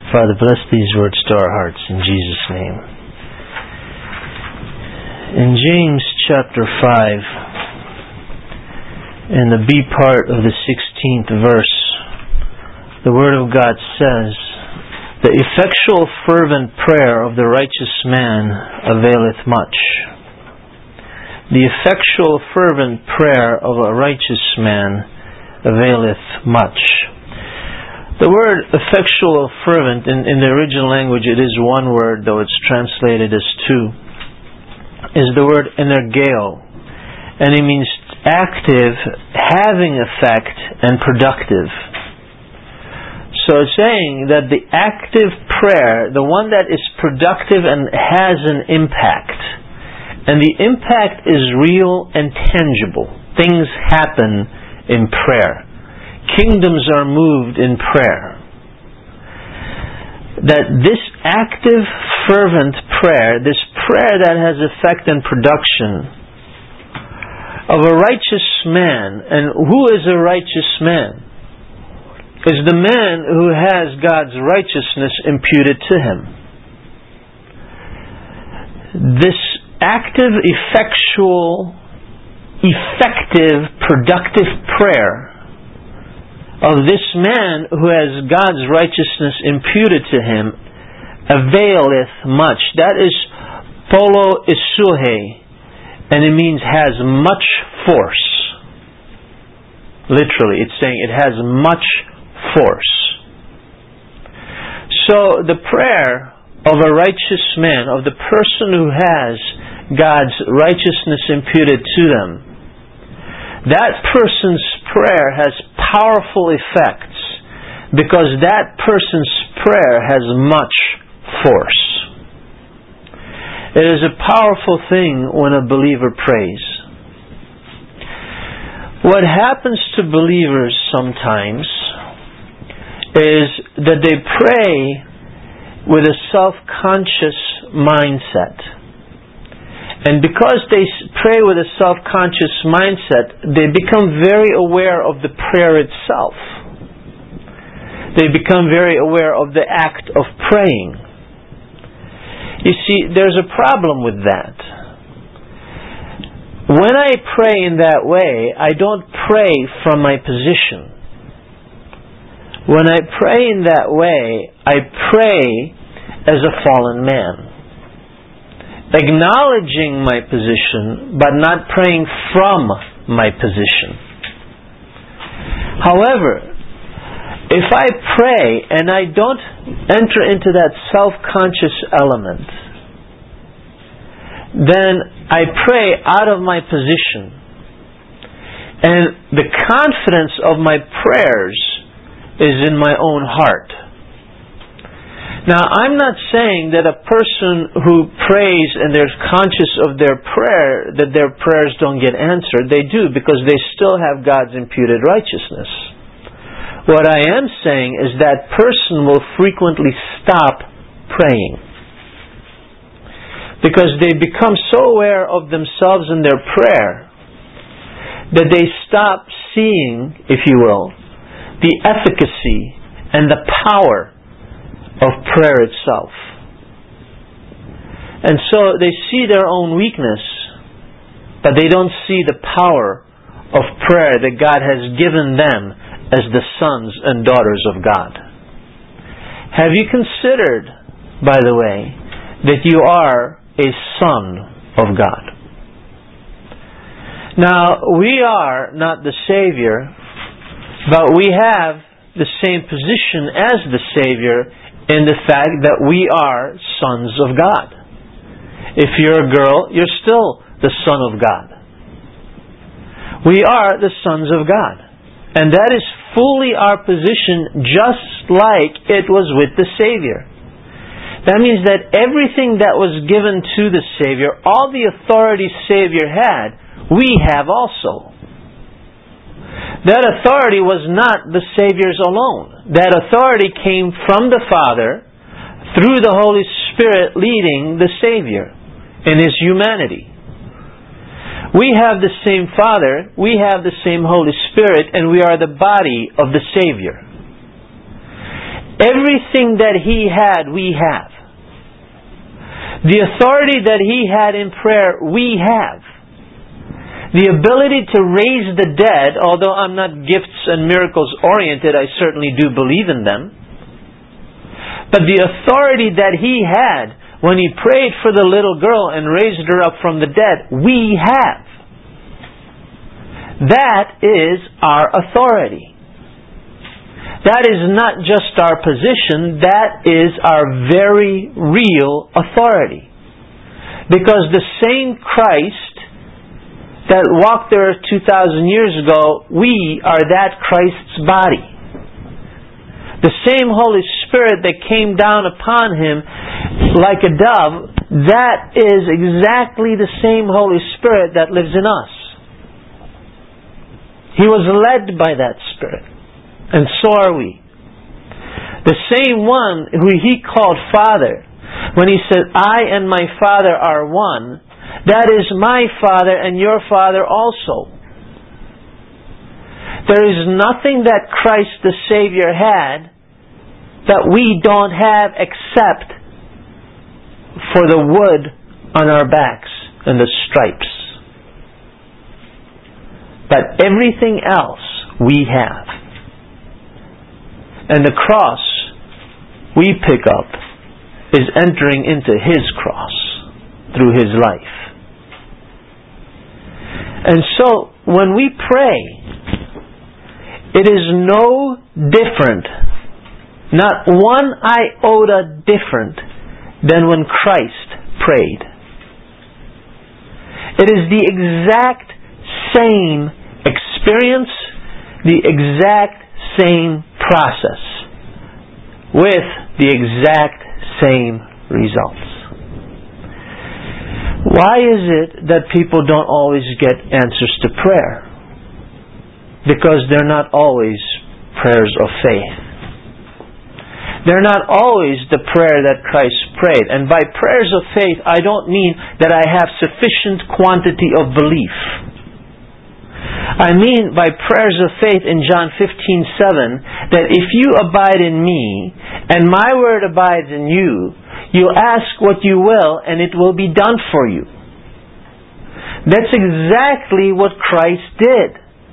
Father, bless these words to our hearts in Jesus' name. In James chapter 5, in the B part of the 16th verse, the Word of God says, "The effectual fervent prayer of the righteous man availeth much." The effectual fervent prayer of a righteous man availeth much. The word effectual or fervent, in the original language it is one word, though it's translated as two, is the word energeo. And it means active, having effect, and productive. So it's saying that the active prayer, the one that is productive and has an impact, and the impact is real and tangible. Things happen in prayer. Kingdoms are moved in prayer. That this active, fervent prayer, this prayer that has effect and production of a righteous man, and who is a righteous man? Is the man who has God's righteousness imputed to him. This active, effectual, effective, productive prayer of this man who has God's righteousness imputed to him availeth much. That is polo isuhe, and it means has much force. Literally, it's saying it has much force. So the prayer of a righteous man, of the person who has God's righteousness imputed to them, that person's prayer has powerful effects because that person's prayer has much force. It is a powerful thing when a believer prays. What happens to believers sometimes is that they pray with a self-conscious mindset. And because they pray with a self-conscious mindset, they become very aware of the prayer itself. They become very aware of the act of praying. You see, there's a problem with that. When I pray in that way, I don't pray from my position. When I pray in that way, I pray as a fallen man, acknowledging my position, but not praying from my position. However, if I pray and I don't enter into that self-conscious element, then I pray out of my position. And the confidence of my prayers is in my own heart. Now, I'm not saying that a person who prays and they're conscious of their prayer, that their prayers don't get answered. They do, because they still have God's imputed righteousness. What I am saying is that person will frequently stop praying, because they become so aware of themselves and their prayer that they stop seeing, if you will, the efficacy and the power of prayer itself. And so they see their own weakness, but they don't see the power of prayer that God has given them as the sons and daughters of God. Have you considered, by the way, that you are a son of God? Now, we are not the Savior, but we have the same position as the Savior in the fact that we are sons of God. If you're a girl, you're still the son of God. We are the sons of God. And that is fully our position, just like it was with the Savior. That means that everything that was given to the Savior, all the authority Savior had, we have also. That authority was not the Savior's alone. That authority came from the Father through the Holy Spirit leading the Savior in His humanity. We have the same Father, we have the same Holy Spirit, and we are the body of the Savior. Everything that He had, we have. The authority that He had in prayer, we have. The ability to raise the dead, although I'm not gifts and miracles oriented, I certainly do believe in them. But the authority that He had when He prayed for the little girl and raised her up from the dead, we have. That is our authority. That is not just our position, that is our very real authority. Because the same Christ that walked the earth 2,000 years ago, we are that Christ's body. The same Holy Spirit that came down upon Him like a dove, that is exactly the same Holy Spirit that lives in us. He was led by that Spirit. And so are we. The same one who He called Father, when He said, I and my Father are one, that is my Father and your Father also. There is nothing that Christ the Savior had that we don't have except for the wood on our backs and the stripes. But everything else we have. And the cross we pick up is entering into His cross through His life. And so, when we pray, it is no different, not one iota different than when Christ prayed. It is the exact same experience, the exact same process, with the exact same results. Why is it that people don't always get answers to prayer? Because they're not always prayers of faith. They're not always the prayer that Christ prayed. And by prayers of faith, I don't mean that I have sufficient quantity of belief. I mean by prayers of faith in John 15:7, that if you abide in me, and my word abides in you, you'll ask what you will, and it will be done for you. That's exactly what Christ did.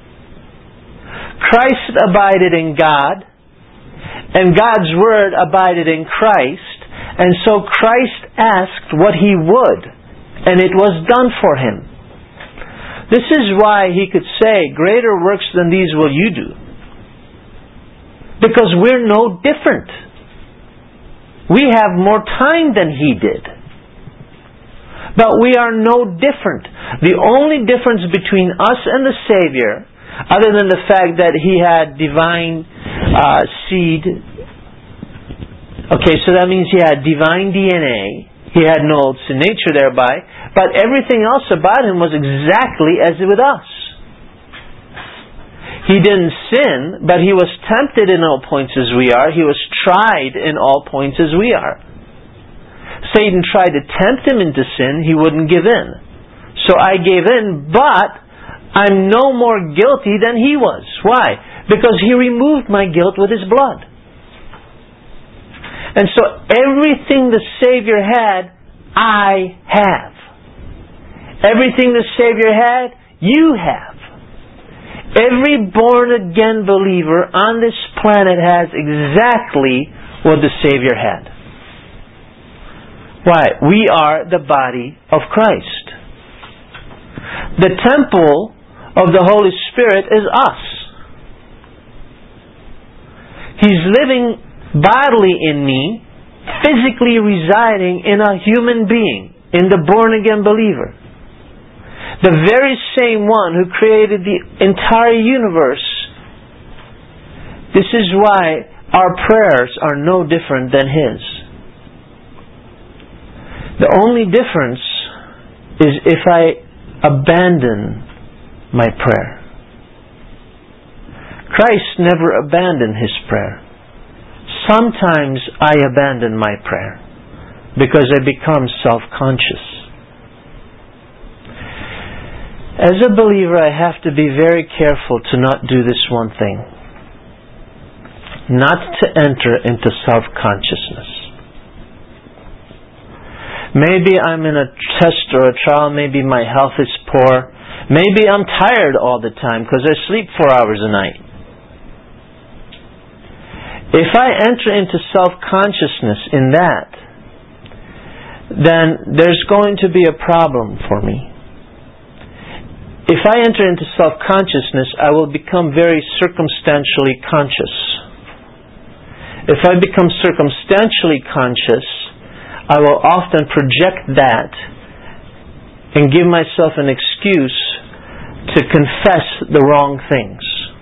Christ abided in God, and God's word abided in Christ, and so Christ asked what He would, and it was done for Him. This is why He could say, greater works than these will you do. Because we're no different. We have more time than He did. But we are no different. The only difference between us and the Savior, other than the fact that He had divine seed, okay, so that means He had divine DNA, He had no old sin nature thereby, but everything else about Him was exactly as with us. He didn't sin, but He was tempted in all points as we are. He was tried in all points as we are. Satan tried to tempt Him into sin. He wouldn't give in. So I gave in, but I'm no more guilty than He was. Why? Because He removed my guilt with His blood. And so everything the Savior had, I have. Everything the Savior had, you have. Every born-again believer on this planet has exactly what the Savior had. Why? We are the body of Christ. The temple of the Holy Spirit is us. He's living bodily in me, physically residing in a human being, in the born-again believer. The very same one who created the entire universe. This is why our prayers are no different than His. The only difference is if I abandon my prayer. Christ never abandoned His prayer. Sometimes I abandon my prayer because I become self-conscious. As a believer, I have to be very careful to not do this one thing. not to enter into self-consciousness. Maybe I'm in a test or a trial, maybe my health is poor, maybe I'm tired all the time because I sleep 4 hours a night. If I enter into self-consciousness in that, then there's going to be a problem for me. If I enter into self-consciousness, I will become very circumstantially conscious. If I become circumstantially conscious, I will often project that and give myself an excuse to confess the wrong things.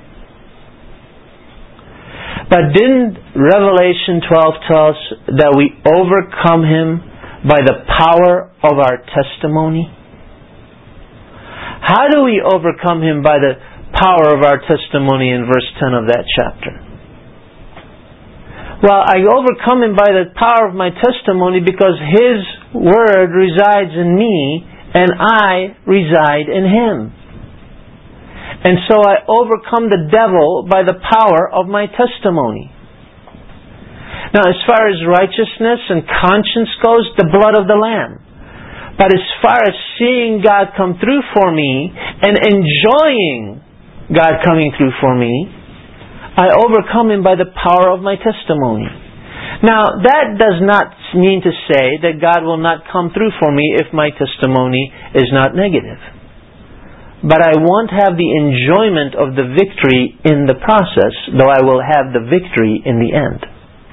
But didn't Revelation 12 tell us that we overcome him by the power of our testimony? How do we overcome him by the power of our testimony in verse 10 of that chapter? Well, I overcome him by the power of my testimony because his word resides in me and I reside in him. And so I overcome the devil by the power of my testimony. Now, as far as righteousness and conscience goes, the blood of the Lamb. But as far as seeing God come through for me and enjoying God coming through for me, I overcome him by the power of my testimony. Now, that does not mean to say that God will not come through for me if my testimony is not negative. But I won't have the enjoyment of the victory in the process, though I will have the victory in the end.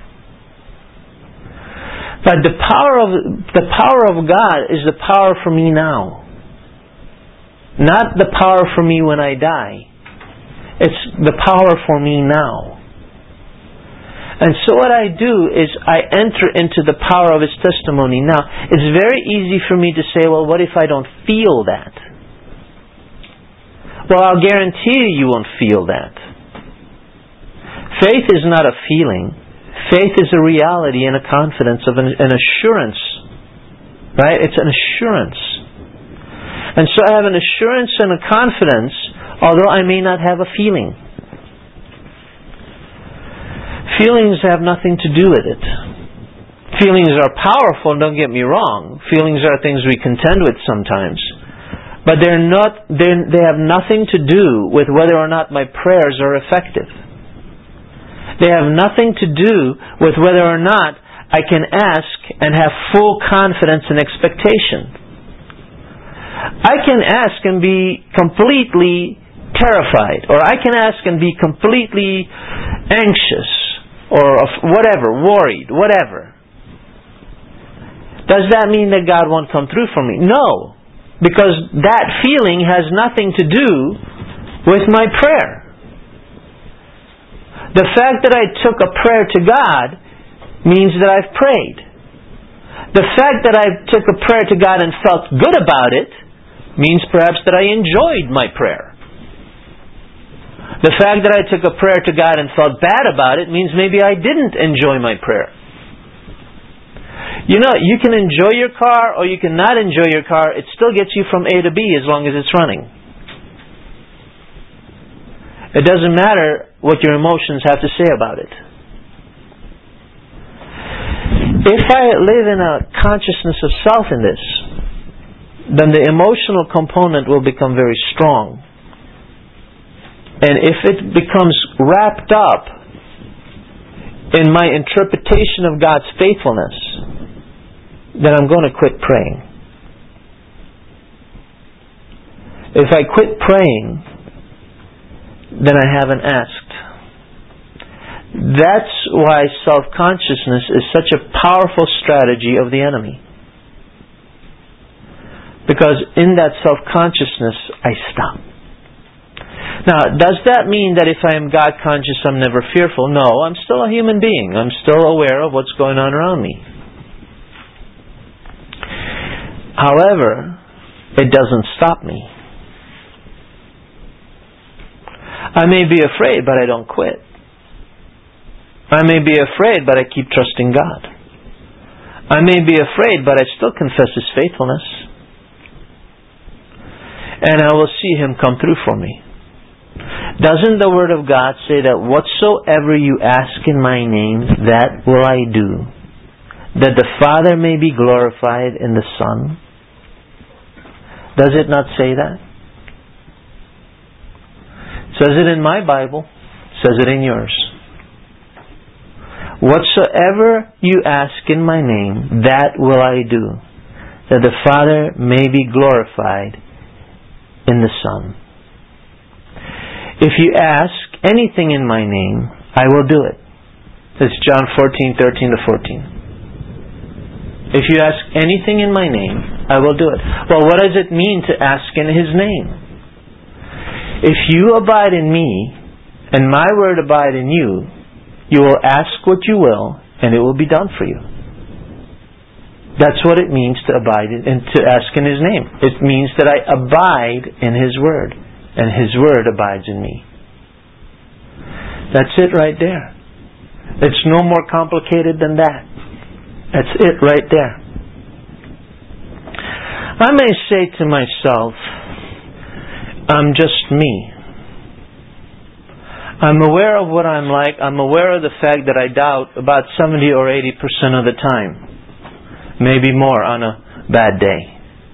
But the power of God is the power for me now. Not the power for me when I die. It's the power for me now. And so what I do is I enter into the power of his testimony. Now, it's very easy for me to say, well, what if I don't feel that? Well, I'll guarantee you won't feel that. Faith is not a feeling. Faith is a reality and a confidence of an assurance. Right? It's an assurance. And so I have an assurance and a confidence, although I may not have a feeling. Feelings have nothing to do with it. Feelings are powerful, don't get me wrong. Feelings are things we contend with sometimes. But they have nothing to do with whether or not my prayers are effective. They have nothing to do with whether or not I can ask and have full confidence and expectation. I can ask and be completely terrified, or I can ask and be completely anxious, or whatever, worried, whatever. Does that mean that God won't come through for me? No, because that feeling has nothing to do with my prayer. The fact that I took a prayer to God means that I've prayed. The fact that I took a prayer to God and felt good about it means perhaps that I enjoyed my prayer. The fact that I took a prayer to God and felt bad about it means maybe I didn't enjoy my prayer. You know, you can enjoy your car or you can not enjoy your car. It still gets you from A to B as long as it's running. It doesn't matter what your emotions have to say about it. If I live in a consciousness of self in this, then the emotional component will become very strong. And if it becomes wrapped up in my interpretation of God's faithfulness, then I'm going to quit praying. If I quit praying, then I haven't asked. That's why self-consciousness is such a powerful strategy of the enemy. Because in that self-consciousness, I stop. Now, does that mean that if I am God-conscious, I'm never fearful? No, I'm still a human being. I'm still aware of what's going on around me. However, it doesn't stop me. I may be afraid, but I don't quit. I may be afraid, but I keep trusting God. I may be afraid, but I still confess His faithfulness. And I will see Him come through for me. Doesn't the Word of God say that whatsoever you ask in my name, that will I do, that the Father may be glorified in the Son? Does it not say that? It says it in my Bible. It says it in yours. Whatsoever you ask in my name, that will I do, that the Father may be glorified in the Son. If you ask anything in my name, I will do it. That's John 14:13-14. If you ask anything in my name, I will do it. Well, what does it mean to ask in His name? If you abide in me, and my word abide in you, you will ask what you will, and it will be done for you. That's what it means to abide in, and to ask in His name. It means that I abide in His word, and His word abides in me. That's it right there. It's no more complicated than that. That's it right there. I may say to myself, I'm just me. I'm aware of what I'm like. I'm aware of the fact that I doubt about 70 or 80% of the time. Maybe more on a bad day.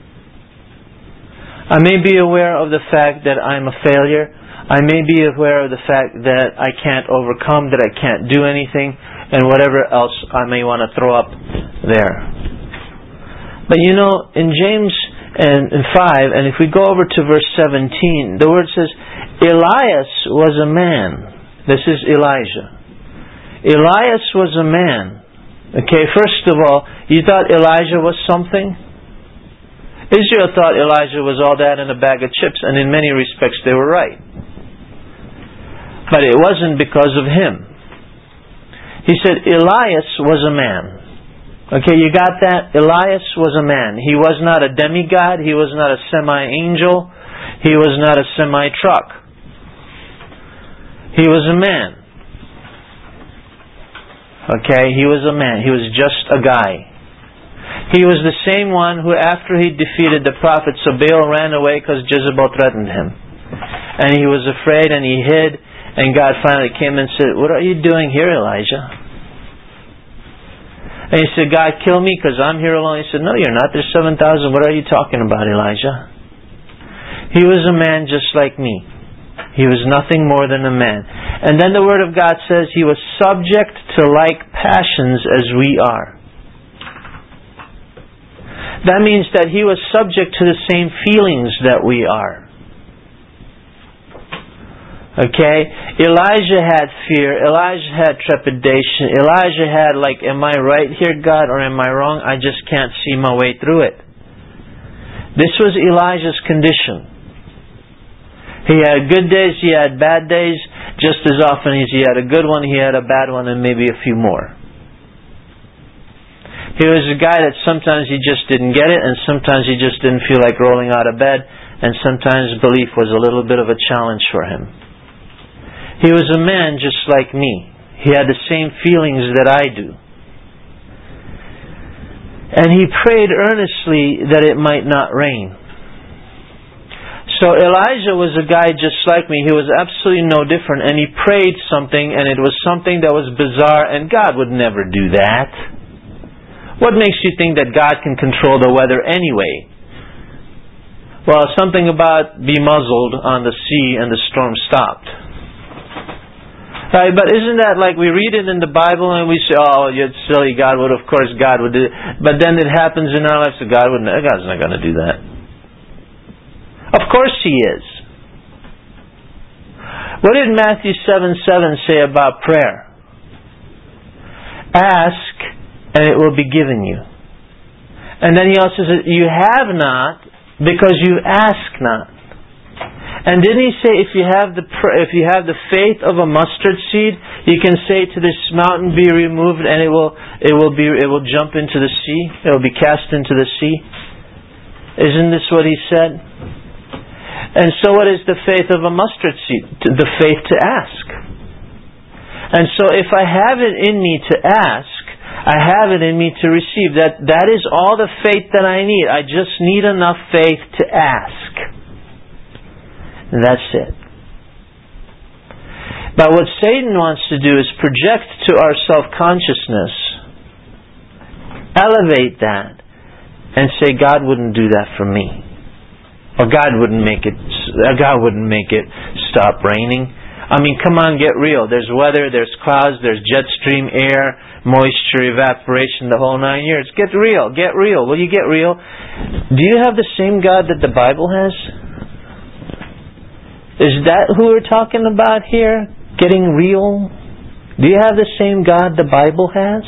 I may be aware of the fact that I'm a failure. I may be aware of the fact that I can't overcome, that I can't do anything, and whatever else I may want to throw up there. But you know, in James and in 5, and if we go over to verse 17, the word says, Elias was a man. This is Elijah. Elias was a man. Okay, first of all, you thought Elijah was something? Israel thought Elijah was all that in a bag of chips, and in many respects they were right. But it wasn't because of him. He said, Elias was a man. Okay, you got that? Elias was a man. He was not a demigod. He was not a semi-angel. He was not a semi-truck. He was a man. Okay, he was a man. He was just a guy. He was the same one who, after he defeated the prophets, so Baal ran away because Jezebel threatened him. And he was afraid and he hid, and God finally came and said, what are you doing here, Elijah? And he said, God, kill me because I'm here alone. He said, no, you're not. There's 7,000. What are you talking about, Elijah? He was a man just like me. He was nothing more than a man. And then the Word of God says he was subject to like passions as we are. That means that he was subject to the same feelings that we are. Okay? Elijah had fear. Elijah had trepidation. Elijah had am I right here, God, or am I wrong? I just can't see my way through it. This was Elijah's condition. He had good days, he had bad days. Just as often as he had a good one, he had a bad one, and maybe a few more. He was a guy that sometimes he just didn't get it, and sometimes he just didn't feel like rolling out of bed, and sometimes belief was a little bit of a challenge for him. He was a man just like me. He had the same feelings that I do. And he prayed earnestly that it might not rain. So Elijah was a guy just like me. He was absolutely no different. And he prayed something, and it was something that was bizarre, and God would never do that. What makes you think that God can control the weather anyway? Well, something about be muzzled on the sea and the storm stopped. Right, but isn't that like we read it in the Bible and we say, oh, you're silly, God would, of course God would do it. But then it happens in our lives, so God's not going to do that. Of course He is. What did Matthew 7:7 say about prayer? Ask and it will be given you. And then He also says, you have not because you ask not. And didn't He say if you have the faith of a mustard seed, you can say to this mountain, be removed, and it will jump into the sea. It will be cast into the sea. Isn't this what He said? And so what is the faith of a mustard seed? The faith to ask. And so if I have it in me to ask, I have it in me to receive. That is all the faith that I need. I just need enough faith to ask. And that's it. But what Satan wants to do is project to our self-consciousness, elevate that, and say, God wouldn't do that for me. Or God wouldn't make it stop raining. I mean, come on, get real. There's weather, there's clouds, there's jet stream air, moisture, evaporation, the whole 9 years. Get real, get real. Will you get real? Do you have the same God that the Bible has? Is that who we're talking about here? Getting real? Do you have the same God the Bible has?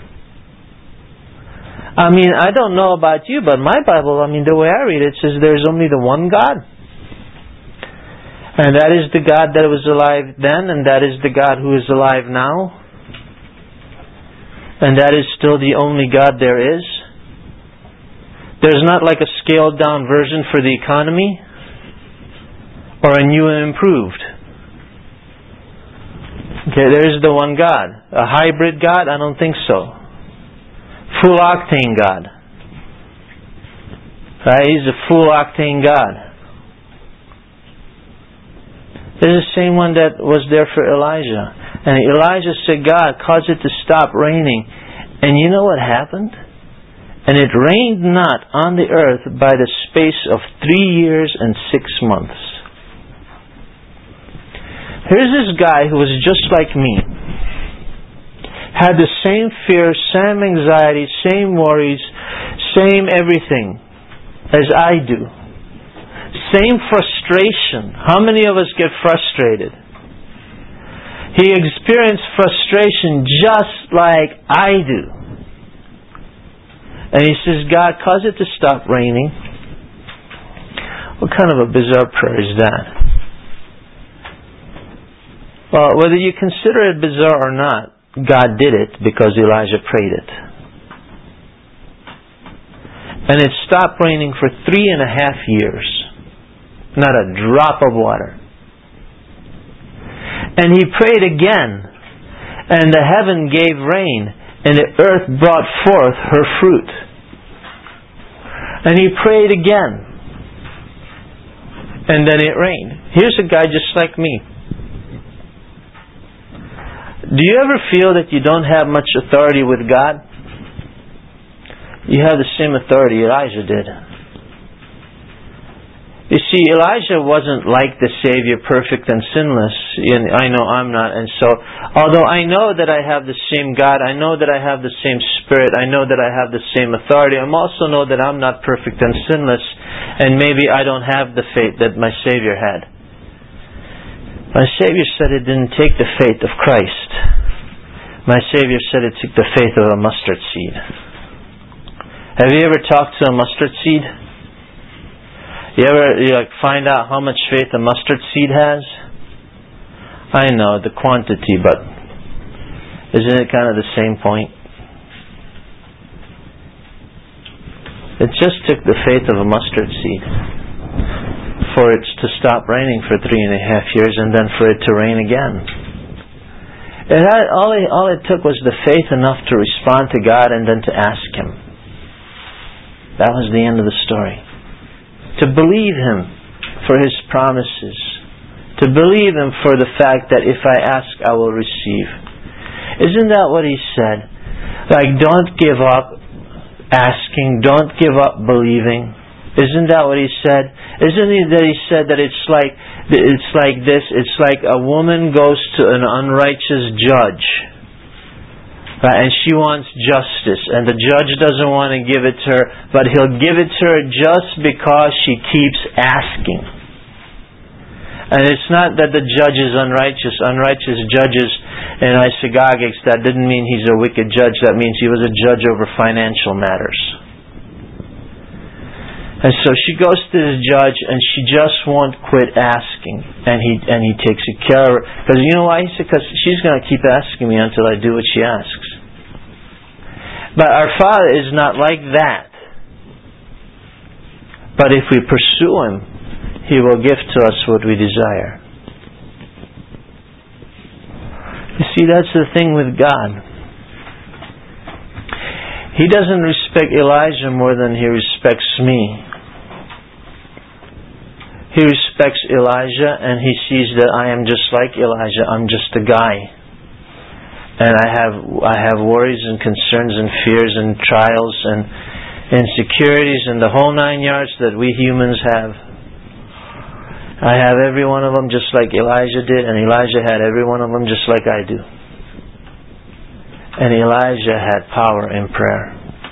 I mean, I don't know about you, but my Bible, the way I read it, says there's only the one God. And that is the God that was alive then, and that is the God who is alive now. And that is still the only God there is. There's not like a scaled down version for the economy, or a new and improved. Okay, there is the one God. A hybrid God? I don't think so. Full octane God. Right? He's a full octane God. This is the same one that was there for Elijah. And Elijah said, God, cause it to stop raining. And you know what happened? And it rained not on the earth by the space of 3 years and 6 months. Here's this guy who was just like me. Had the same fear, same anxiety, same worries, same everything as I do. Same frustration. How many of us get frustrated? He experienced frustration just like I do. And he says, God, cause it to stop raining. What kind of a bizarre prayer is that? Well, whether you consider it bizarre or not, God did it because Elijah prayed it. And it stopped raining for 3.5 years. Not a drop of water. And he prayed again, and the heaven gave rain, and the earth brought forth her fruit. And he prayed again, and then it rained. Here's a guy just like me. Do you ever feel that you don't have much authority with God? You have the same authority Elijah did. You see, Elijah wasn't like the Savior, perfect and sinless. I know I'm not. And so, although I know that I have the same God, I know that I have the same Spirit, I know that I have the same authority, I also know that I'm not perfect and sinless, and maybe I don't have the faith that my Savior had. My Savior said it didn't take the faith of Christ. My Savior said it took the faith of a mustard seed. Have you ever talked to a mustard seed? You ever find out how much faith a mustard seed has? I know the quantity, but isn't it kind of the same point? It just took the faith of a mustard seed for it to stop raining for 3.5 years and then for it to rain again. All it took was the faith enough to respond to God and then to ask Him. That was the end of the story. To believe Him for His promises. To believe Him for the fact that if I ask, I will receive. Isn't that what He said? Like, don't give up asking. Don't give up believing. Isn't that what He said? Isn't it that He said that it's like this? It's like a woman goes to an unrighteous judge. And she wants justice, and the judge doesn't want to give it to her, but he'll give it to her just because she keeps asking. And it's not that the judge is unrighteous. Unrighteous judges in isagogics, that didn't mean he's a wicked judge. That means he was a judge over financial matters. And so she goes to the judge, and she just won't quit asking. And he takes care of her. Because you know why? He said, because she's going to keep asking me until I do what she asks. But our Father is not like that. But if we pursue Him, He will give to us what we desire. You see, that's the thing with God. He doesn't respect Elijah more than He respects me. He respects Elijah, and he sees that I am just like Elijah. I'm just a guy. And I have worries and concerns and fears and trials and insecurities and the whole 9 yards that we humans have. I have every one of them just like Elijah did, and Elijah had every one of them just like I do. And Elijah had power in prayer.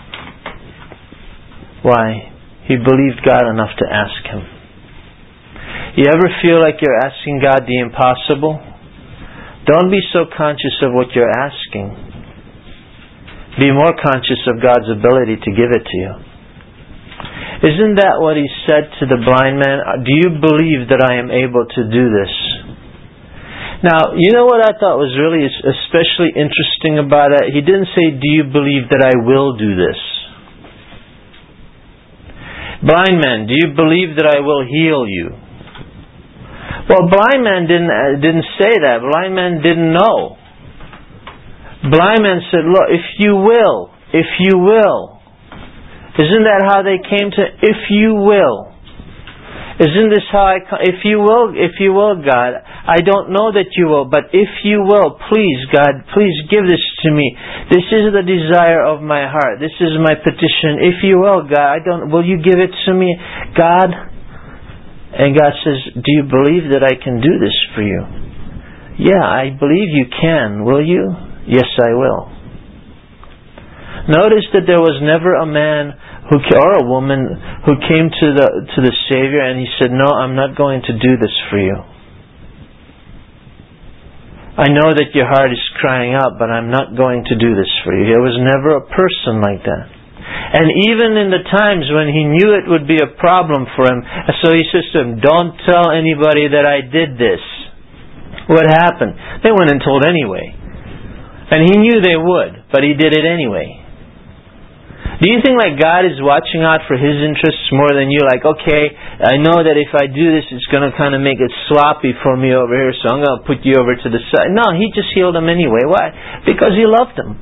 Why? He believed God enough to ask Him. You ever feel like you're asking God the impossible? Don't be so conscious of what you're asking. Be more conscious of God's ability to give it to you. Isn't that what He said to the blind man? Do you believe that I am able to do this? Now, you know what I thought was really especially interesting about it? He didn't say, do you believe that I will do this? Blind man, do you believe that I will heal you? Well, blind man didn't say that. Blind man didn't know. Blind man said, look, if you will. Isn't that how they came to, if you will? Isn't this how if you will, God, I don't know that you will, but if you will, please, God, please give this to me. This is the desire of my heart. This is my petition. If you will, God, will you give it to me, God? And God says, do you believe that I can do this for you? Yeah, I believe you can. Will you? Yes, I will. Notice that there was never a man or a woman who came to the Savior and he said, no, I'm not going to do this for you. I know that your heart is crying out, but I'm not going to do this for you. There was never a person like that. And even in the times when he knew it would be a problem for him, so he says to him, don't tell anybody that I did this. What happened? They went and told anyway. And he knew they would, but he did it anyway. Do you think like God is watching out for His interests more than you? Like, okay, I know that if I do this, it's going to kind of make it sloppy for me over here, so I'm going to put you over to the side. No, He just healed him anyway. Why? Because He loved him.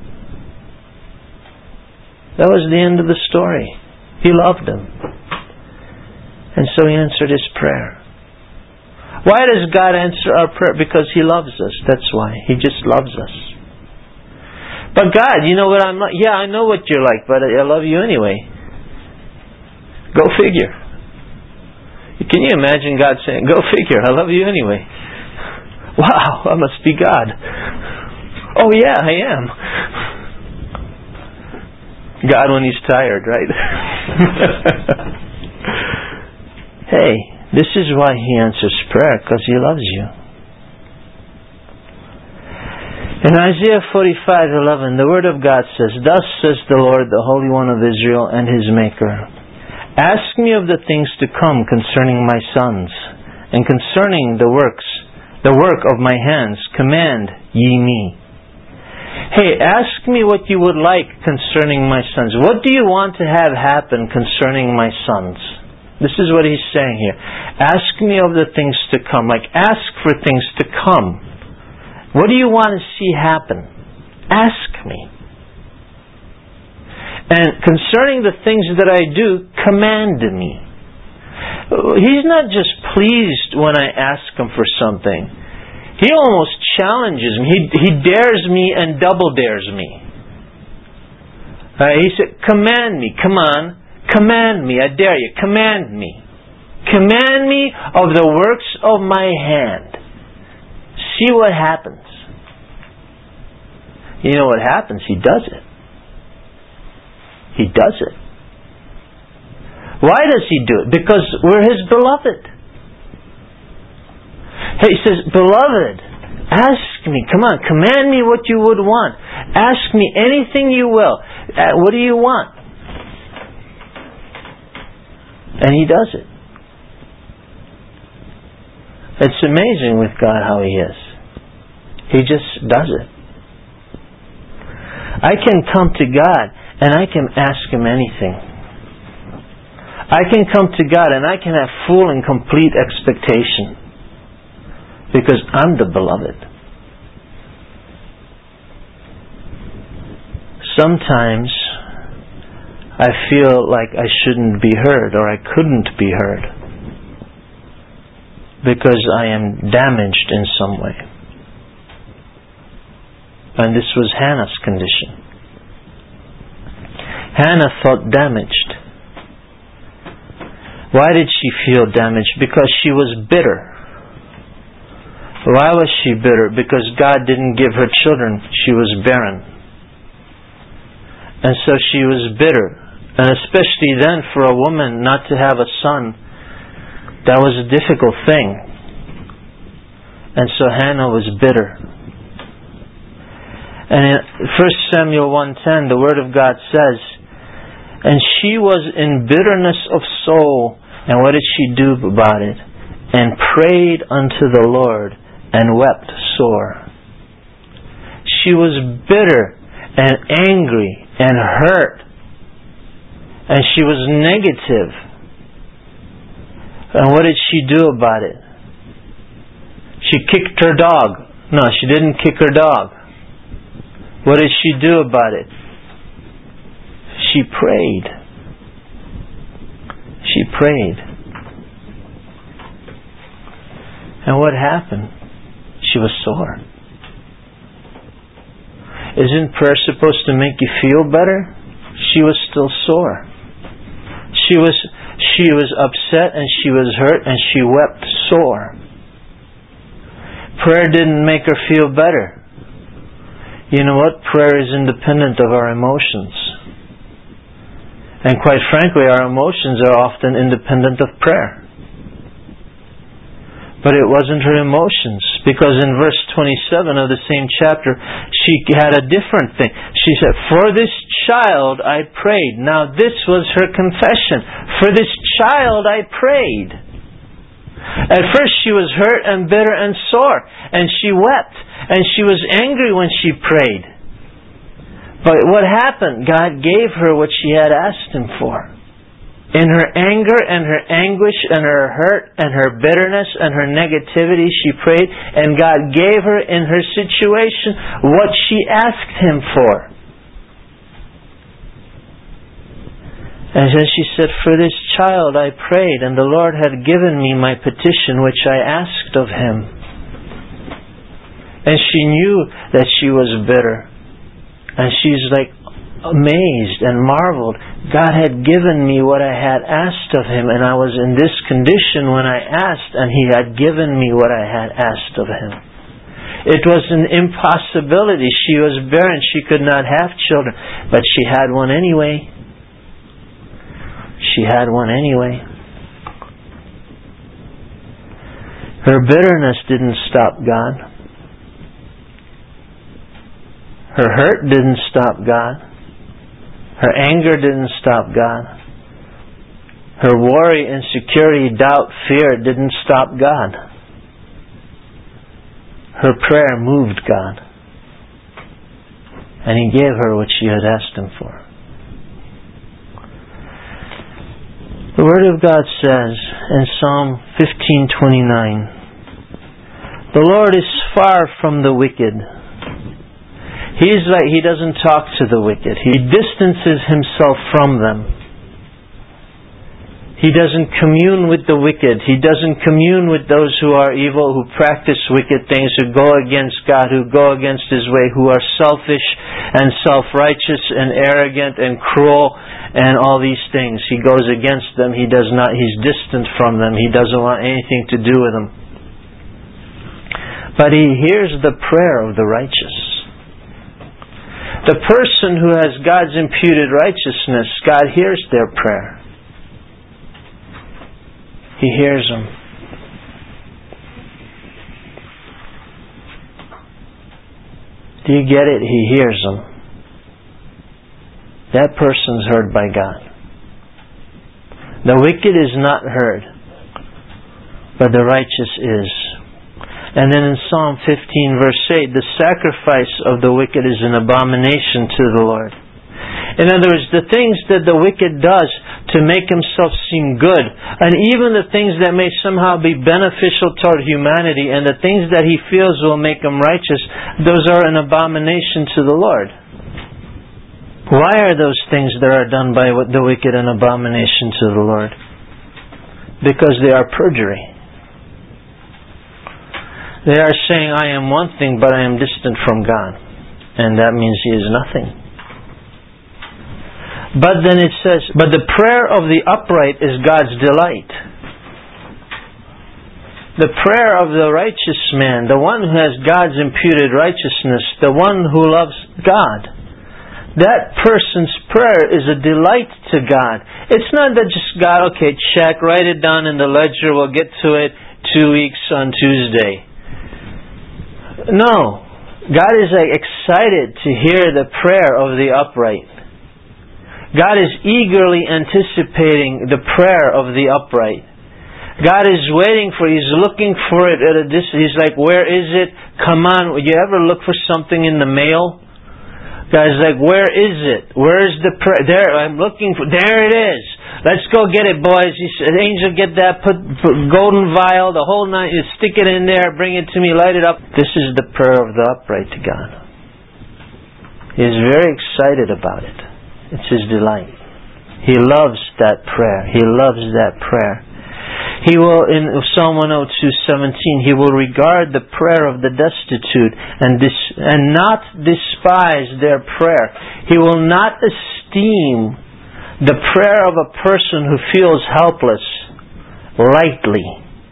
That was the end of the story. He loved him. And so He answered his prayer. Why does God answer our prayer? Because He loves us. That's why. He just loves us. But God, you know what I'm like? Yeah, I know what you're like, but I love you anyway. Go figure. Can you imagine God saying, go figure, I love you anyway? Wow, I must be God. Oh yeah, I am. God when He's tired, right? Hey, this is why He answers prayer, because He loves you. In Isaiah 45:11, the Word of God says, thus says the Lord, the Holy One of Israel and His Maker, ask me of the things to come concerning my sons, and concerning the work of my hands, command ye me. Hey, ask me what you would like concerning my sons. What do you want to have happen concerning my sons? This is what He's saying here. Ask me of the things to come. Like, ask for things to come. What do you want to see happen? Ask me. And concerning the things that I do, command me. He's not just pleased when I ask Him for something. He almost challenges me. He dares me and double dares me. He said, command me. Come on. Command me. I dare you. Command me. Command me of the works of my hand. See what happens. You know what happens? He does it. He does it. Why does He do it? Because we're His beloved. He says, beloved, ask me. Come on, command me what you would want. Ask me anything you will. What do you want? And He does it. It's amazing with God how He is. He just does it. I can come to God and I can ask Him anything. I can come to God and I can have full and complete expectation. Because I'm the beloved. Sometimes I feel like I shouldn't be heard or I couldn't be heard. because I am damaged in some way. And this was Hannah's condition. Hannah felt damaged. Why did she feel damaged? Because she was bitter. Why was she bitter? Because God didn't give her children. She was barren. And so she was bitter. And especially then for a woman not to have a son, that was a difficult thing. And so Hannah was bitter. And in 1 Samuel 1:10, the Word of God says, and she was in bitterness of soul. And what did she do about it? And prayed unto the Lord and wept sore. She was bitter and angry and hurt. And she was negative. And what did she do about it? She kicked her dog. No, she didn't kick her dog. What did she do about it? She prayed. She prayed. And what happened? She was sore. Isn't prayer supposed to make you feel better? She was still sore. She was upset and she was hurt and she wept sore. Prayer didn't make her feel better. You know what? Prayer is independent of our emotions. And quite frankly, our emotions are often independent of prayer. But it wasn't her emotions, because in verse 27 of the same chapter, she had a different thing. She said, for this child I prayed. Now this was her confession. For this child I prayed. At first she was hurt and bitter and sore, and she wept, and she was angry when she prayed. But what happened? God gave her what she had asked Him for. In her anger and her anguish and her hurt and her bitterness and her negativity, she prayed, and God gave her in her situation what she asked Him for. And then she said, for this child I prayed, and the Lord had given me my petition which I asked of Him. And she knew that she was bitter. And she's like amazed and marveled. God had given me what I had asked of Him, and I was in this condition when I asked, and He had given me what I had asked of Him. It was an impossibility. She was barren. She could not have children, but she had one anyway. She had one anyway. Her bitterness didn't stop God. Her hurt didn't stop God. Her anger didn't stop God. Her worry, insecurity, doubt, fear didn't stop God. Her prayer moved God. And He gave her what she had asked Him for. The Word of God says in Psalm 15:29, the Lord is far from the wicked. He doesn't talk to the wicked. He distances Himself from them. He doesn't commune with the wicked. He doesn't commune with those who are evil, who practice wicked things, who go against God, who go against His way, who are selfish and self-righteous and arrogant and cruel and all these things. He goes against them. He's distant from them. He doesn't want anything to do with them. But He hears the prayer of the righteous. The person who has God's imputed righteousness, God hears their prayer. He hears them. Do you get it? He hears them. That person's heard by God. The wicked is not heard, but the righteous is. And then in Psalm 15 verse 8, the sacrifice of the wicked is an abomination to the Lord. In other words, the things that the wicked does to make himself seem good, and even the things that may somehow be beneficial toward humanity, and the things that he feels will make him righteous, those are an abomination to the Lord. Why are those things that are done by the wicked an abomination to the Lord? Because they are perjury. They are saying, I am one thing, but I am distant from God. And that means He is nothing. But then it says, but the prayer of the upright is God's delight. The prayer of the righteous man, the one who has God's imputed righteousness, the one who loves God, that person's prayer is a delight to God. It's not that just God, okay, check, write it down in the ledger, we'll get to it 2 weeks on Tuesday. No. God is excited to hear the prayer of the upright. God is eagerly anticipating the prayer of the upright. God is waiting for, He's looking for it at a distance. He's like, where is it? Come on. You ever look for something in the mail? God's like, where is it? Where is the prayer? There, I'm looking for, there it is. Let's go get it, boys. He said, angel, get that, put golden vial, the whole night, you stick it in there, bring it to me, light it up. This is the prayer of the upright to God. He is very excited about it. It's His delight. He loves that prayer. He loves that prayer. He will, in Psalm 102:17, He will regard the prayer of the destitute and not despise their prayer. He will not esteem the prayer of a person who feels helpless lightly.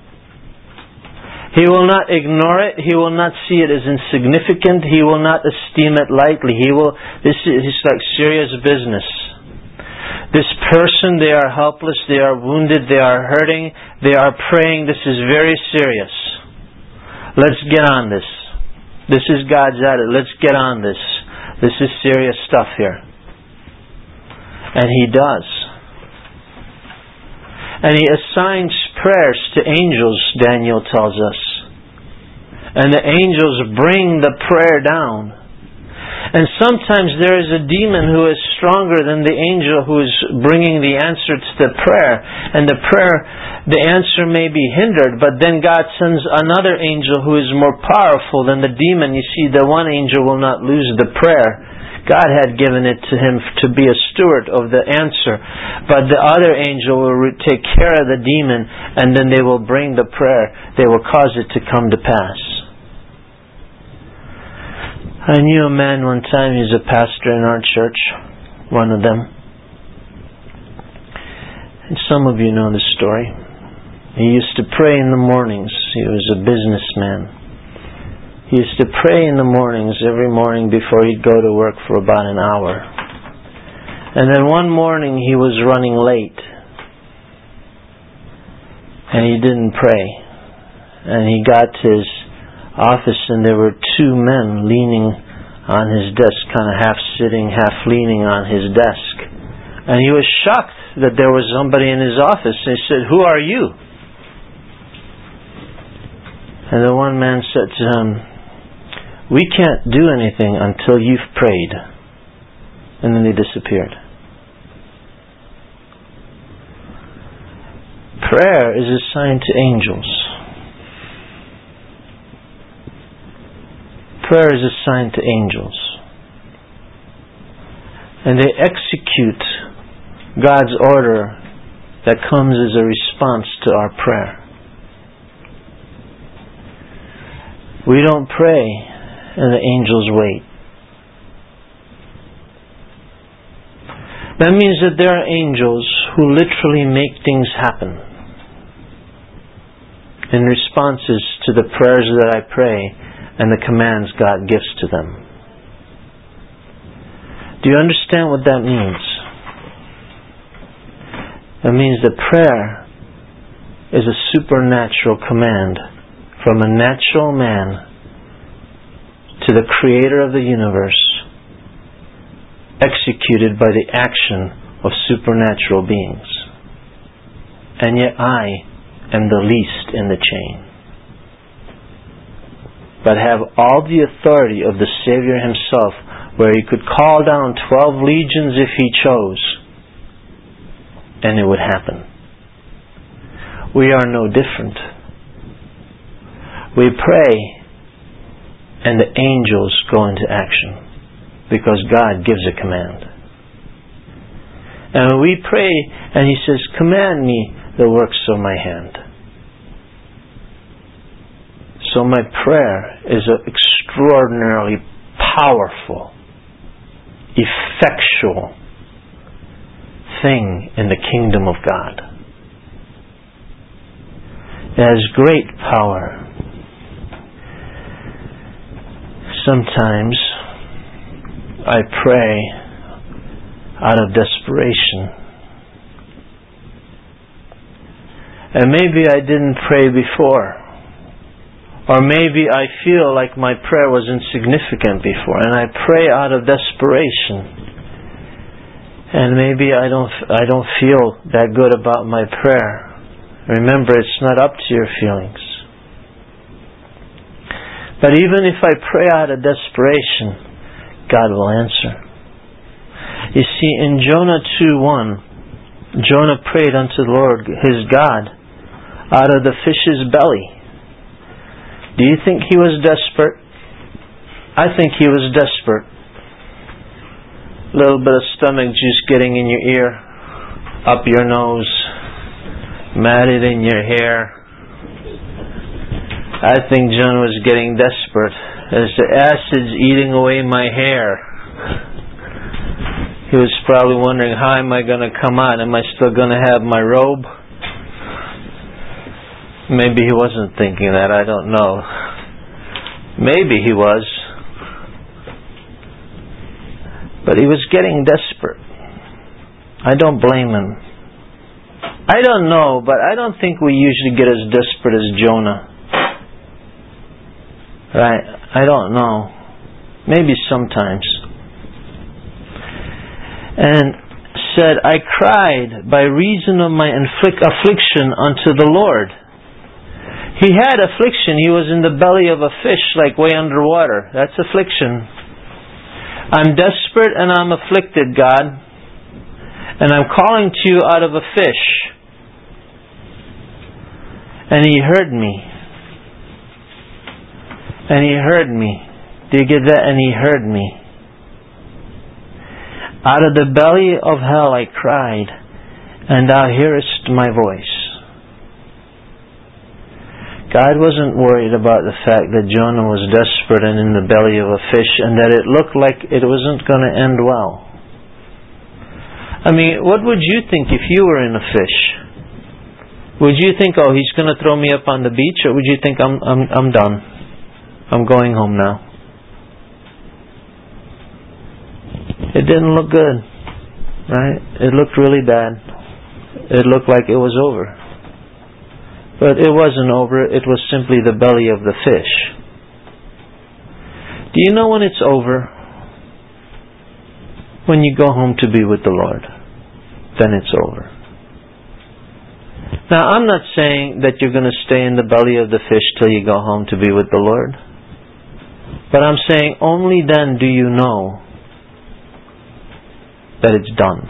He will not ignore it. He will not see it as insignificant. He will not esteem it lightly. This is like serious business. This person, they are helpless, they are wounded, they are hurting, they are praying. This is very serious. Let's get on this. This is God's at it. Let's get on this. This is serious stuff here. And He does. And He assigns prayers to angels, Daniel tells us. And the angels bring the prayer down. And sometimes there is a demon who is stronger than the angel who is bringing the answer to the prayer. And the answer may be hindered, but then God sends another angel who is more powerful than the demon. You see, the one angel will not lose the prayer. God had given it to him to be a steward of the answer. But the other angel will take care of the demon, and then they will bring the prayer. They will cause it to come to pass. I knew a man one time, he's a pastor in our church, one of them. And some of you know the story. He used to pray in the mornings. He was a businessman. He used to pray in the mornings, every morning before he'd go to work for about an hour. And then one morning he was running late. And he didn't pray. And he got to his office and there were two men leaning on his desk, kind of half sitting, half leaning on his desk. And he was shocked that there was somebody in his office. And he said, "Who are you?" And the one man said to him, "We can't do anything until you've prayed." And then they disappeared. Prayer is assigned to angels. Prayer is assigned to angels. And they execute God's order that comes as a response to our prayer. We don't pray and the angels wait. That means that there are angels who literally make things happen in responses to the prayers that I pray and the commands God gives to them. Do you understand what that means? That means that prayer is a supernatural command from a natural man to the Creator of the universe, executed by the action of supernatural beings. And yet I am the least in the chain, but have all the authority of the Savior Himself, where He could call down 12 legions if He chose, and it would happen. We are no different. We pray, and the angels go into action, because God gives a command. And when we pray, and He says, "Command me the works of my hand." So my prayer is an extraordinarily powerful, effectual thing in the kingdom of God. It has great power. Sometimes I pray out of desperation. And maybe I didn't pray before. Or maybe I feel like my prayer was insignificant before, and I pray out of desperation. And maybe I don't feel that good about my prayer. Remember, it's not up to your feelings. But even if I pray out of desperation, God will answer. You see, in Jonah 2:1, Jonah prayed unto the Lord, his God, out of the fish's belly. Do you think he was desperate? I think he was desperate. A little bit of stomach juice getting in your ear, up your nose, matted in your hair. I think Jonah was getting desperate as the acid's eating away my hair. He was probably wondering, how am I going to come out? Am I still going to have my robe? Maybe he wasn't thinking that, I don't know. Maybe he was. But he was getting desperate. I don't blame him. I don't know, but I don't think we usually get as desperate as Jonah. Right? I don't know. Maybe sometimes. And said, I cried by reason of my affliction unto the Lord. He had affliction. He was in the belly of a fish, like way underwater. That's affliction. I'm desperate and I'm afflicted, God. And I'm calling to you out of a fish. And He heard me. And He heard me. Do you get that? And He heard me. Out of the belly of hell I cried, and Thou hearest my voice. God wasn't worried about the fact that Jonah was desperate and in the belly of a fish, and that it looked like it wasn't going to end well. I mean, what would you think if you were in a fish? Would you think, oh, he's going to throw me up on the beach, or would you think, I'm done. I'm going home now. It didn't look good, right? It looked really bad. It looked like it was over. But it wasn't over, it was simply the belly of the fish. Do you know when it's over? When you go home to be with the Lord. Then it's over. Now, I'm not saying that you're going to stay in the belly of the fish till you go home to be with the Lord. But I'm saying only then do you know that it's done.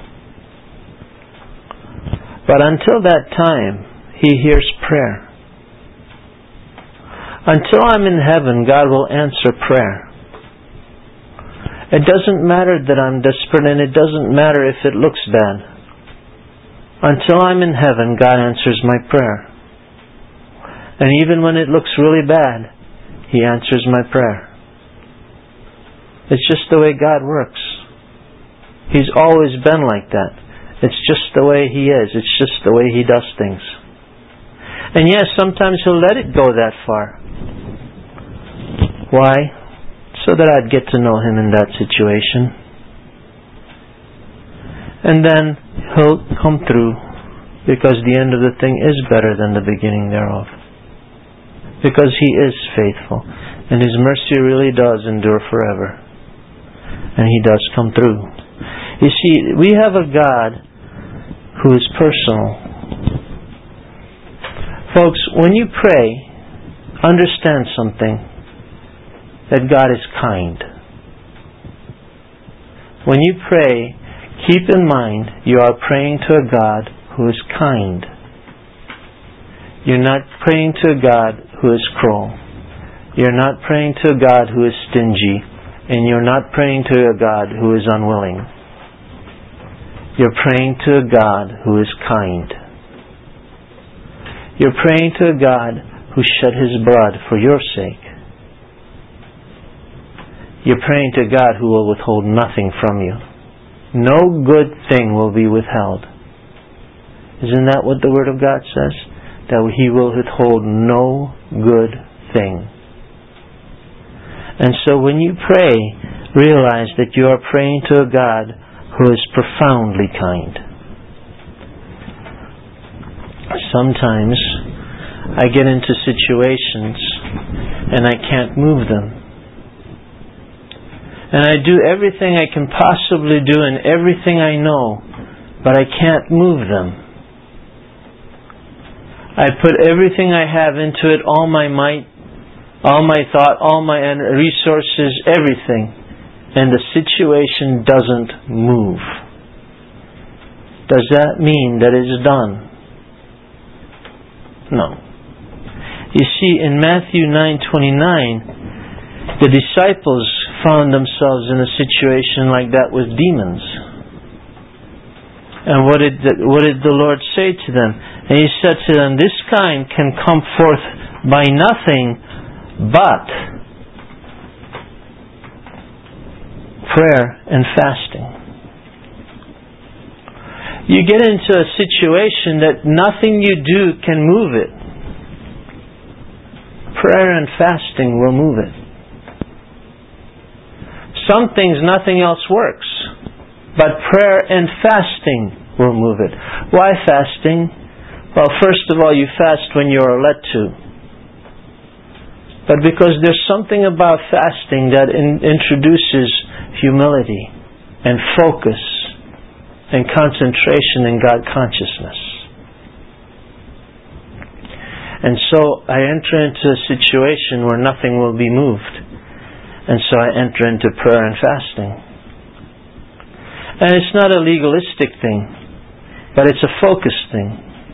But until that time, He hears prayer. Until I'm in heaven, God will answer prayer. It doesn't matter that I'm desperate, and it doesn't matter if it looks bad. Until I'm in heaven, God answers my prayer. And even when it looks really bad, He answers my prayer. It's just the way God works. He's always been like that. It's just the way He is. It's just the way He does things. And yes, sometimes He'll let it go that far. Why? So that I'd get to know Him in that situation. And then He'll come through, because the end of the thing is better than the beginning thereof. Because He is faithful. And His mercy really does endure forever. And He does come through. You see, we have a God who is personal. Folks, when you pray, understand something, that God is kind. When you pray, keep in mind you are praying to a God who is kind. You're not praying to a God who is cruel. You're not praying to a God who is stingy. And you're not praying to a God who is unwilling. You're praying to a God who is kind. You're praying to a God who shed His blood for your sake. You're praying to God who will withhold nothing from you. No good thing will be withheld. Isn't that what the Word of God says? That He will withhold no good thing. And so when you pray, realize that you are praying to a God who is profoundly kind. Sometimes I get into situations and I can't move them. And I do everything I can possibly do and everything I know, but I can't move them. I put everything I have into it, all my might, all my thought, all my resources, everything, and the situation doesn't move. Does that mean that it's done? No. You see, in Matthew 9:29, the disciples found themselves in a situation like that with demons. And what did the Lord say to them? And He said to them, this kind can come forth by nothing but prayer and fasting. You get into a situation that nothing you do can move it. Prayer and fasting will move it. Some things, nothing else works. But prayer and fasting will move it. Why fasting? Well, first of all, you fast when you are led to. But because there's something about fasting that introduces humility and focus and concentration in God consciousness. And so I enter into a situation where nothing will be moved. And so I enter into prayer and fasting. And it's not a legalistic thing, but it's a focused thing.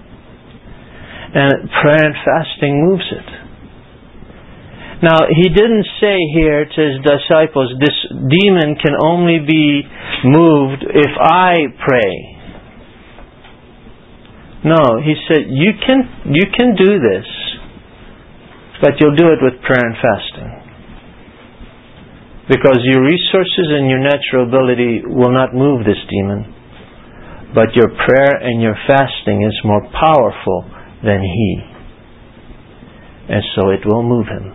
And prayer and fasting moves it. Now, He didn't say here to His disciples, this demon can only be moved if I pray. No, He said, you can do this, but you'll do it with prayer and fasting. Because your resources and your natural ability will not move this demon, but your prayer and your fasting is more powerful than he. And so it will move him.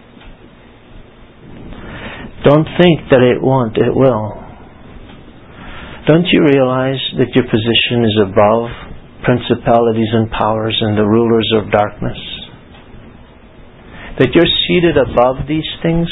Don't think that it won't, it will. Don't you realize that your position is above principalities and powers and the rulers of darkness? That you're seated above these things?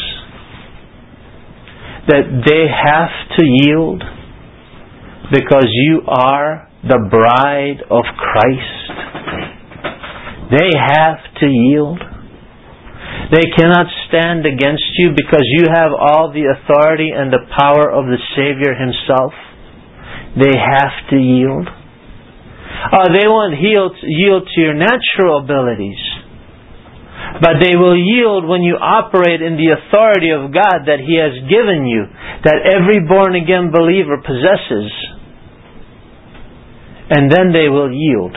That they have to yield because you are the bride of Christ. They have to yield. They cannot stand against you because you have all the authority and the power of the Savior Himself. They have to yield. They won't yield to your natural abilities, but they will yield when you operate in the authority of God that He has given you, that every born-again believer possesses. And then they will yield.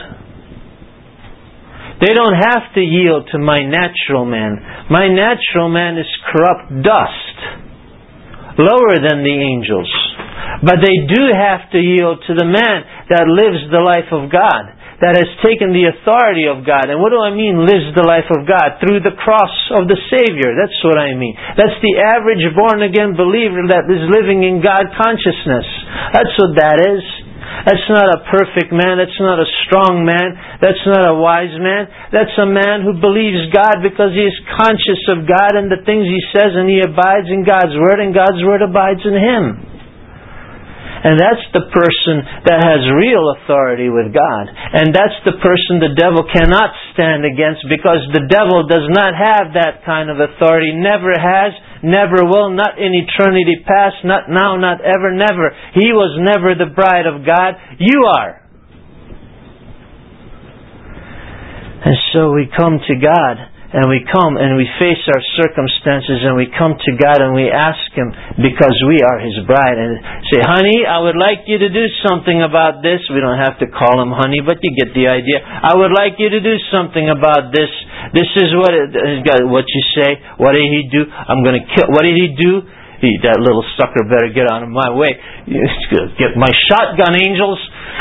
They don't have to yield to my natural man. My natural man is corrupt dust, lower than the angels. But they do have to yield to the man that lives the life of God, that has taken the authority of God. And what do I mean, lives the life of God? Through the cross of the Savior. That's what I mean. That's the average born-again believer that is living in God consciousness. That's what that is. That's not a perfect man. That's not a strong man. That's not a wise man. That's a man who believes God because he is conscious of God and the things He says, and he abides in God's Word, and God's Word abides in him. And that's the person that has real authority with God. And that's the person the devil cannot stand against, because the devil does not have that kind of authority. Never has, never will, not in eternity past, not now, not ever, never. He was never the bride of God. You are. And so we come to God and we come and we face our circumstances and we come to God and we ask Him because we are His bride and say, honey, I would like you to do something about this. We don't have to call Him honey, but you get the idea. I would like you to do something about this. This is what you say. What did He do? I'm going to kill. What did He do? That little sucker better get out of my way. Get my shotgun, angels.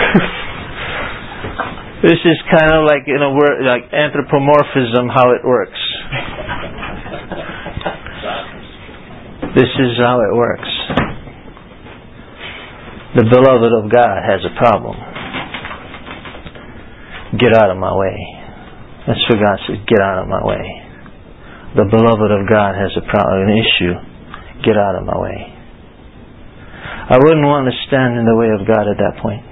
This is kind of like, like anthropomorphism, how it works. This is how it works. The beloved of God has a problem. Get out of my way. That's what God says, get out of my way. The beloved of God has a problem, an issue. Get out of my way. I wouldn't want to stand in the way of God at that point.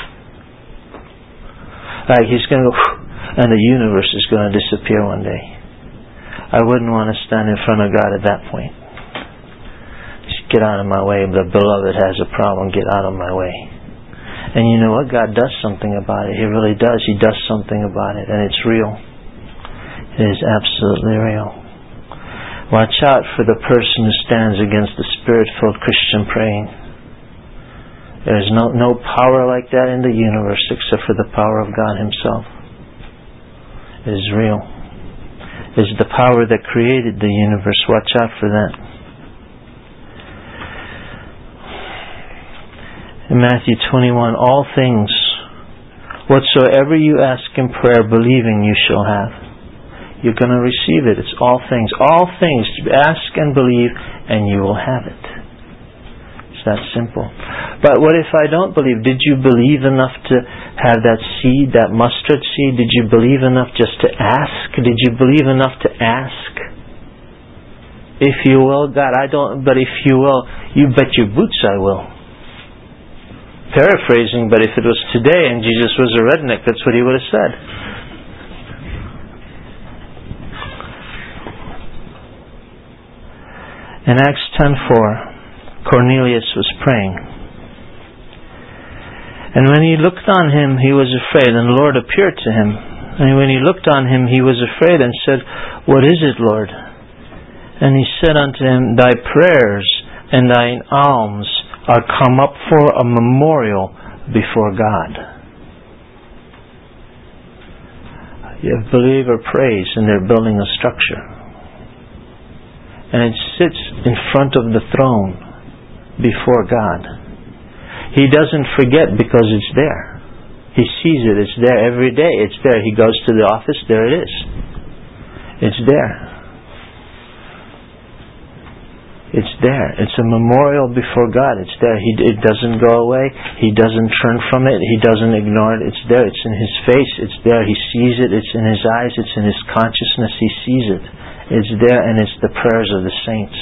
Like He's going to go, and the universe is going to disappear one day. I wouldn't want to stand in front of God at that point. Just get out of my way. The beloved has a problem. Get out of my way. And you know what? God does something about it. He really does. He does something about it. And it's real. It is absolutely real. Watch out for the person who stands against the Spirit-filled Christian praying. There is no power like that in the universe except for the power of God Himself. It is real. It is the power that created the universe. Watch out for that. In Matthew 21, all things, whatsoever you ask in prayer, believing you shall have. You're going to receive it. It's all things. All things. Ask and believe and you will have it. That simple. But what if I don't believe? Did you believe enough to have that seed, that mustard seed? Did you believe enough just to ask? Did you believe enough to ask? If you will, God, I don't, but if you will, you bet your boots I will. Paraphrasing, but if it was today and Jesus was a redneck, that's what He would have said. In Acts 10:4, Cornelius was praying. And when he looked on him, he was afraid, and the Lord appeared to him. And when he looked on him, he was afraid and said, What is it, Lord? And He said unto him, Thy prayers and thine alms are come up for a memorial before God. You have believer prays, and they're building a structure. And it sits in front of the throne before God. He doesn't forget because it's there. He sees it. It's there every day. It's there. He goes to the office. There it is. It's there. It's there. It's a memorial before God. It's there. It doesn't go away. He doesn't turn from it. He doesn't ignore it. It's there. It's in His face. It's there. He sees it. It's in His eyes. It's in His consciousness. He sees it. It's there, and it's the prayers of the saints.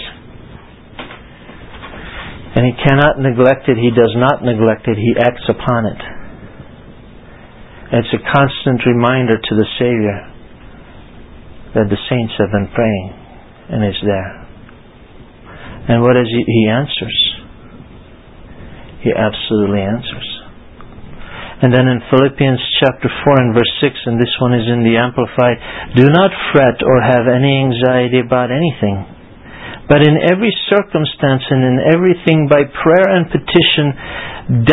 And He cannot neglect it. He does not neglect it. He acts upon it. It's a constant reminder to the Savior that the saints have been praying, and it's there. And what is He answers? He absolutely answers. And then in Philippians chapter 4 and verse 6, and this one is in the Amplified, do not fret or have any anxiety about anything, but in every circumstance and in everything by prayer and petition,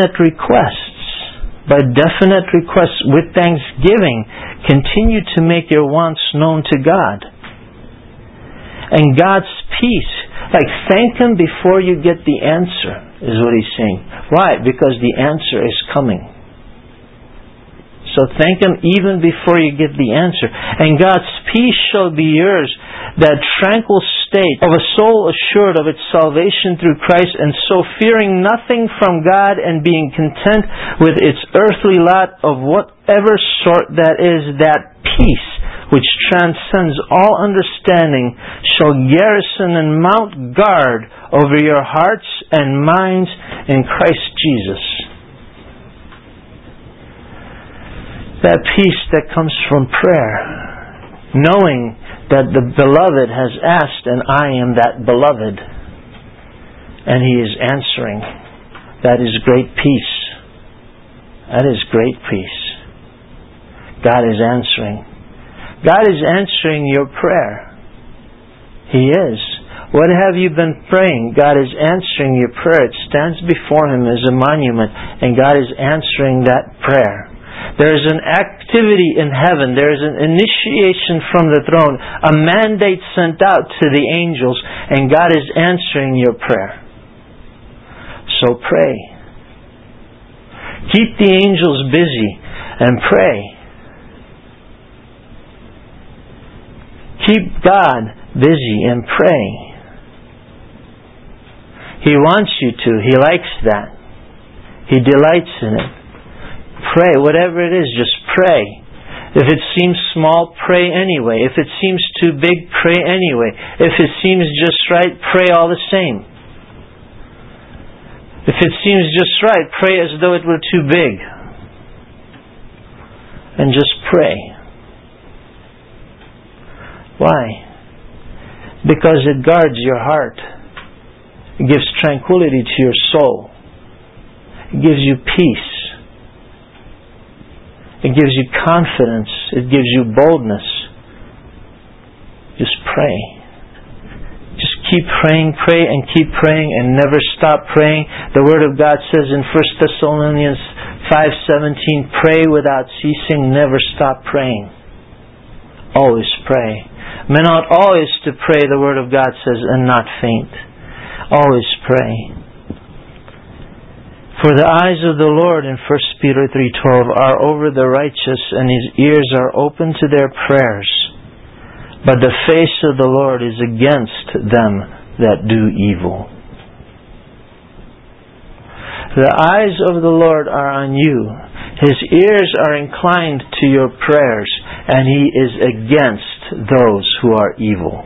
by definite requests with thanksgiving, continue to make your wants known to God. And God's peace, like thank Him before you get the answer, is what He's saying. Why? Because the answer is coming. So thank Him even before you get the answer. And God's peace shall be yours, that tranquil state of a soul assured of its salvation through Christ, and so fearing nothing from God and being content with its earthly lot of whatever sort that is, that peace which transcends all understanding shall garrison and mount guard over your hearts and minds in Christ Jesus. That peace that comes from prayer, knowing that the beloved has asked and I am that beloved, and He is answering. That is great peace. That is great peace. God is answering. God is answering your prayer. He is. What have you been praying? God is answering your prayer. It stands before Him as a monument, and God is answering that prayer. There is an activity in heaven. There is an initiation from the throne, a mandate sent out to the angels, and God is answering your prayer. So pray. Keep the angels busy and pray. Keep God busy and pray. He wants you to. He likes that. He delights in it. Pray. Whatever it is, just pray. If it seems small, pray anyway. If it seems too big, pray anyway. If it seems just right, pray all the same. If it seems just right, pray as though it were too big. And just pray. Why? Because it guards your heart. It gives tranquility to your soul. It gives you peace. It gives you confidence. It gives you boldness. Just pray. Just keep praying, pray and keep praying and never stop praying. The Word of God says in 1 Thessalonians 5:17, pray without ceasing, never stop praying. Always pray. Men ought always to pray, the Word of God says, and not faint. Always pray. For the eyes of the Lord, in 1 Peter 3:12, are over the righteous, and His ears are open to their prayers. But the face of the Lord is against them that do evil. The eyes of the Lord are on you. His ears are inclined to your prayers, and He is against those who are evil.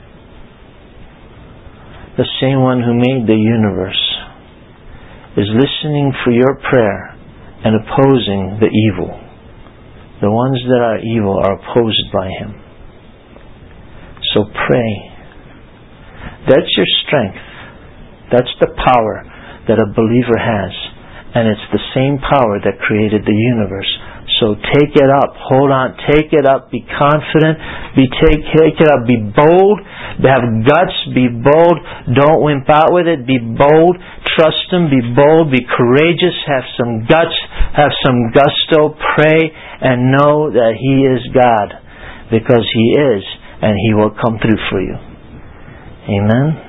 The same one who made the universe is listening for your prayer and opposing the evil. The ones that are evil are opposed by Him. So pray. That's your strength. That's the power that a believer has. And it's the same power that created the universe. So take it up, hold on, take it up, be confident, take it up, be bold, have guts, be bold, don't wimp out with it, be bold, trust Him, be bold, be courageous, have some guts, have some gusto, pray, and know that He is God, because He is, and He will come through for you. Amen.